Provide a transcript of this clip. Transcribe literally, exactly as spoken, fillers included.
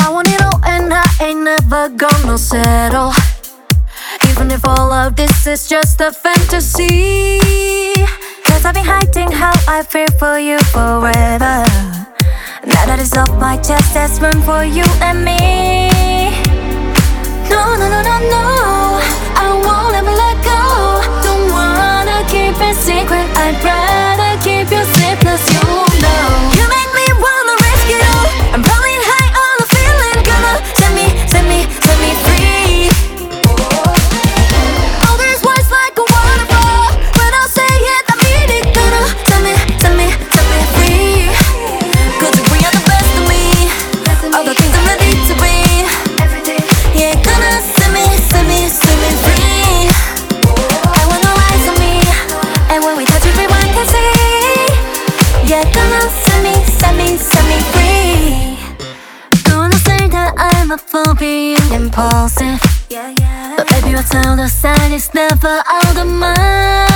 I want it all and I ain't never gonna settle, even if all of this is just a fantasy. Cause I've been hiding how I feel for you forever. Now that it's off my chest, there's room for you and me. No, no, no, no, no, I won't ever let go. Don't wanna keep it secret, I'd rather keep you safe, cause you know you make me wanna risk it all. I'm rolling high on the feeling, gonna set me, set me, set me free. All these words like a waterfall, when I say it, I mean it. Gonna set me, set me, set me free. Cause you bring out the best of me, all the things I'm ready to be. Yeah, gonna set me, set me, set me free. I want all eyes on me, and when we touch everyone can see. Yeah, gonna set me, set me, set me free. Gonna say that I'm a fool being impulsive, but baby what's out of sight is never out of mind.